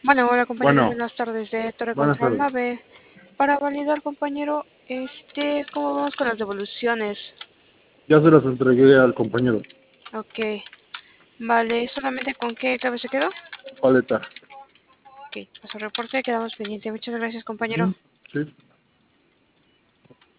Bueno, hola compañero, Bueno, buenas tardes de Torre buenas Control tardes. Nave. Para validar compañero, ¿cómo vamos con las devoluciones? Ya se las entregué al compañero. Ok, vale, solamente con qué clave se quedó. Paleta. Ok, paso reporte, quedamos pendientes. Muchas gracias compañero. Ujú, sí.